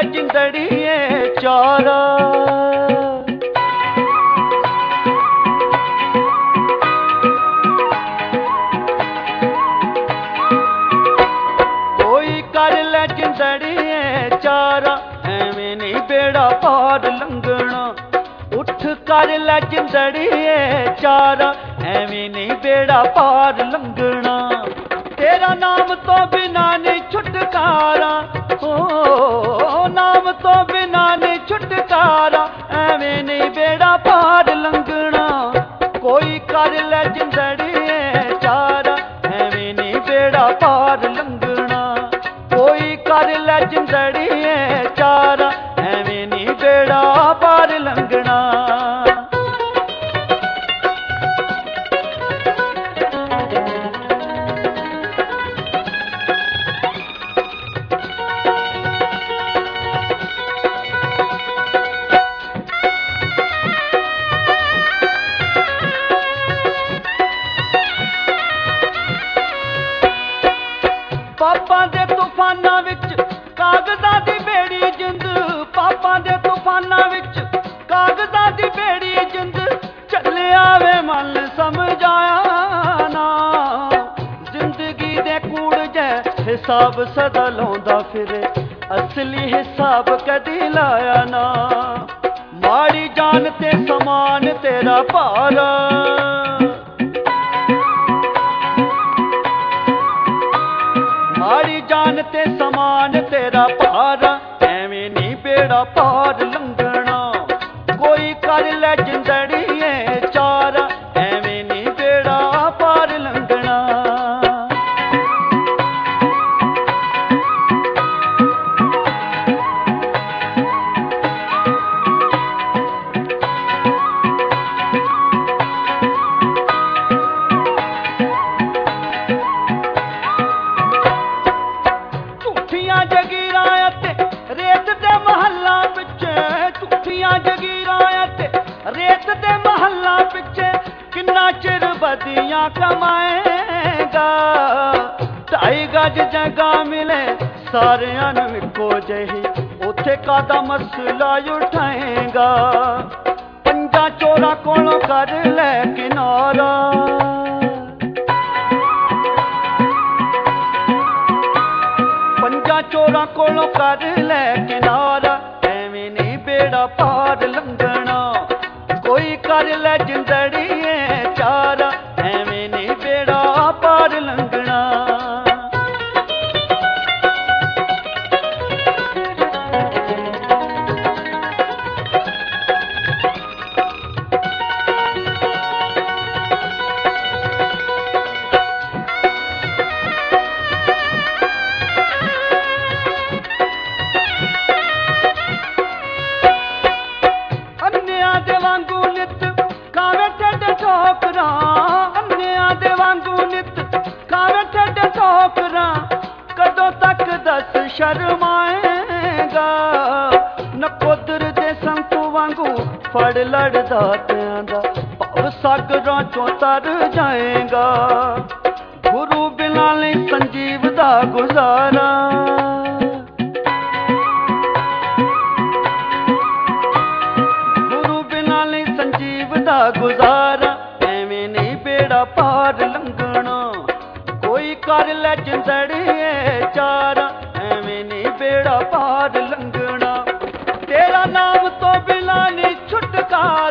ਲੈ ਜਿੰਦੜੀਏ ਚਾਰਾ। ਕੋਈ ਕਰ ਲੈ ਜਿੰਦੜੀਏ ਚਾਰਾ, ਐਵੇਂ ਨਹੀਂ ਬੇੜਾ ਪਾਰ ਲੰਘਣਾ। ਉੱਠ ਕਰ ਲੈ ਜਿੰਦੜੀਏ ਚਾਰਾ, ਐਵੇਂ ਨਹੀਂ ਬੇੜਾ ਪਾਰ ਲੰਘਣਾ। ਤੇਰਾ ਨਾਮ ਤੋਂ ਬਿਨਾ ਨਹੀਂ ਛੁਟਕਾਰਾ, ਓ ਨਾਮ ਤੋਂ ਬਿਨਾ ਨਹੀਂ ਛੁਟਕਾਰਾ, ਐਵੇਂ ਨਹੀਂ ਬੇੜਾ ਪਾਰ ਲੰਘਣਾ। ਕੋਈ ਕਰ ਲੈ ਜਿੰਦੜੀਏ ਚਾਰਾ, ਐਵੇਂ ਨਹੀਂ ਬੇੜਾ ਪਾਰ ਲੰਘਣਾ। ਕੋਈ ਕਰ ਲੈ ਜਿੰਦੜੀਏ ਚਾਰਾ, ਐਵੇਂ ਨਹੀਂ ਬੇੜਾ ਪਾਰ ਲੰਘਣਾ। ਪਾਪਾਂ ਦੇ ਤੂਫਾਨਾਂ ਵਿੱਚ ਕਾਗਜ਼ਾਂ ਦੀ ਬੇੜੀ ਜਿੰਦ, ਪਾਪਾਂ ਦੇ ਤੂਫਾਨਾਂ ਵਿੱਚ ਕਾਗਜ਼ਾਂ ਦੀ ਬੇੜੀ ਜਿੰਦ। ਚੱਲਿਆ ਵੇ ਮਨ ਸਮਝਾਇਆ ਨਾ, ਜ਼ਿੰਦਗੀ ਦੇ ਕੂੜ ਜੈ ਹਿਸਾਬ ਸਦਾ ਲਾਉਂਦਾ ਫਿਰੇ, ਅਸਲੀ ਹਿਸਾਬ ਕਦੀ ਲਾਇਆ ਨਾ। ਮਾੜੀ ਜਾਨ ਤੇ ਸਮਾਨ ਤੇਰਾ ਭਾਰਾ, ਮਾੜੀ ਜਾਨ ਤੇ ਸਮਾਨ ਤੇਰਾ ਭਾਰਾ, ਐਵੇਂ ਨਹੀਂ ਬੇੜਾ ਪਾਰ ਲੰਘਣਾ। ਕੋਈ ਕਰ ਲੈ ਜਿੰਦੜੀਏ ਚਾਰਾ, ਐਵੇਂ ਨਹੀਂ ਬੇੜਾ ਪਾਰ ਲੰਘਣਾ। ਝੂਠੀਆਂ ਜਗੀਰਾਂ ਅਤੇ ਰੇਤ ਦੇ ਮਹੱਲਾਂ ਪਿੱਛੇ, ਝੂਠੀਆਂ ਜਗੀਰਾਂ ਅਤੇ ਰੇਤ ਦੇ ਮਹੱਲਾਂ ਪਿੱਛੇ ਕਿੰਨਾ ਚਿਰ ਬਦੀਆਂ ਕਮਾਏਗਾ। 2.5 ਗਜ ਜਗ੍ਹਾ ਮਿਲੇ ਸਾਰਿਆਂ ਨੂੰ ਇੱਕੋ ਜਿਹੀ, ਉੱਥੇ ਕਾਹਦਾ ਮਸਲਾ ਉਠਾਏਗਾ। ਪੰਜਾਂ ਚੋਰਾਂ ਕੋਲੋਂ ਕਰ ਲੈ ਕਿਨਾਰਾ, ਪੰਜਾਂ ਚੋਰਾਂ ਕੋਲੋਂ ਕਰ ਲੈ ਕਿਨਾਰਾ, ਐਵੇਂ ਨਹੀਂ ਬੇੜਾ ਪਾਰ ਲੰਘਣਾ। ਕੋਈ ਕਰ ਲੈ ਜਿੰਦੜੀਏ ਚਾਰਾ, ਐਵੇਂ ਨਹੀਂ ਬੇੜਾ ਪਾਰ ਲੰਘਣਾ। ਅੰਨਿਆਂ ਦੇ ਵਾਂਗੂ ਨਿੱਤ ਕਾਵੇਂ ਢਿੱਡ ਠੋਕਰਾਂ, ਅੰਨਿਆਂ ਦੇ ਵਾਂਗੂ ਨਿੱਤ ਕਾਵੇਂ ਢਿੱਡ ਠੋਕਰਾਂ। ਕਦੋਂ ਤੱਕ ਦੱਸ ਸ਼ਰਮਾਏਗਾ, ਨਕੋਦਰ ਦੇ ਸੰਤੂ ਵਾਂਗੂ ਫੜ ਲੜਦਾ ਤਿਆਂ ਦਾ, ਭਵ ਸਾਗਰਾਂ ਚੋਂ ਤਰ ਜਾਏਗਾ। ਗੁਰੂ ਬਿਨਾਂ ਨਹੀਂ ਸੰਜੀਵ ਦਾ ਗੁਜ਼ਾਰਾ, ਗੁਰੂ ਬਿਨਾਂ ਨਹੀਂ ਸੰਜੀਵ ਦਾ ਗੁਜ਼ਾਰਾ, ਐਵੇਂ ਨਹੀਂ ਬੇੜਾ ਪਾਰ ਲੰਘਣਾ। ਕੋਈ ਕਰ ਲੈ ਜਿੰਦੜੀਏ ਚਾਰਾ, ਐਵੇਂ ਨਹੀਂ ਬੇੜਾ ਪਾਰ ਲੰਘਣਾ। ਤੇਰਾ ਨਾਮ ਤੋਂ ਬਿਨਾਂ ਨਹੀਂ ਛੁਟਕਾਰਾ।